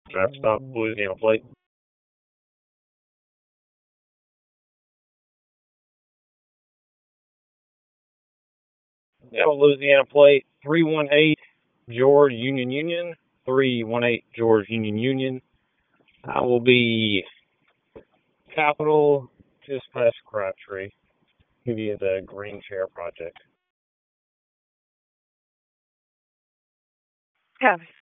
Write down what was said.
Traffic stop, Louisiana plate. Yeah, Louisiana plate 318 George Union. 318 George Union. I will be Capital just past Crabtree via the Green Chair Project. Have